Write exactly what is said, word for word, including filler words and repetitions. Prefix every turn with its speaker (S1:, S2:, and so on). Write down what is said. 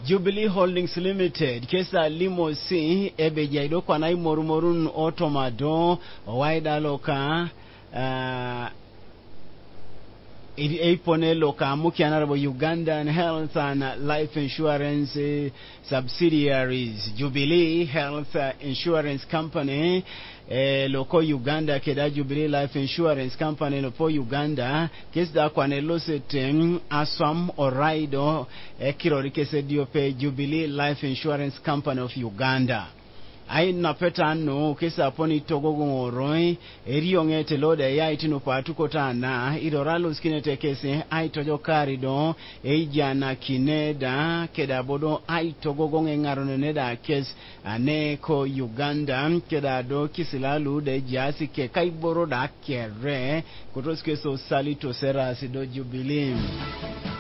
S1: Jubilee Holdings Limited kesa limo si ebe jaido kwa nai morumorun otomado waida loka uh, Ipone loka muki anarabo Ugandan Health and Life Insurance uh, subsidiaries. Jubilee Health uh, Insurance Company eh, loko Uganda keda Jubilee Life Insurance Company lopo Uganda kesda kwa nelosete aswam oraido eh, kirori kese diope Jubilee Life Insurance Company of Uganda. Ai napeta no kesa aponi togogo ngoroi eriyongete lode ya itinu patuko tana idoralo skinete kese ai tojo karido eijana kineda keda bodo ai togogo ngarone neda kes aneko Uganda keda do kisilalu de jasi ke kaiboro da kere kotoske so salito serasi do Jubilee.